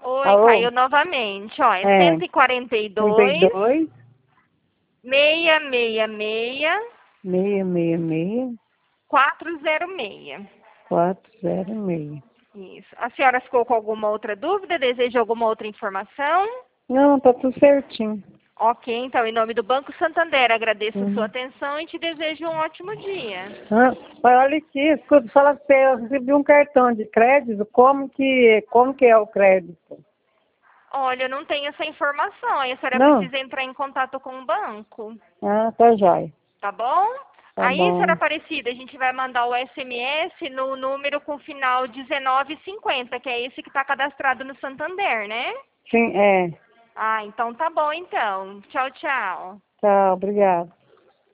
Oi, Alô? caiu novamente. Ó, é 142 32 666 666 406. 406. Isso. A senhora ficou com alguma outra dúvida? Deseja alguma outra informação? Não, tá tudo certinho. Ok, então, em nome do Banco Santander, agradeço a sua Uhum. atenção e te desejo um ótimo dia. Mas olha aqui, escuta, fala pra você, eu recebi um cartão de crédito, como que é o crédito? Olha, eu não tenho essa informação. Aí a senhora Não? precisa entrar em contato com o banco, Ah, tá jóia. tá bom? Tá Aí, senhora bom. Aparecida, a gente vai mandar o SMS no número com final 1950, que é esse que está cadastrado no Santander, né? Sim, é. Ah, então tá bom então. Tchau, tchau. Tá, obrigado.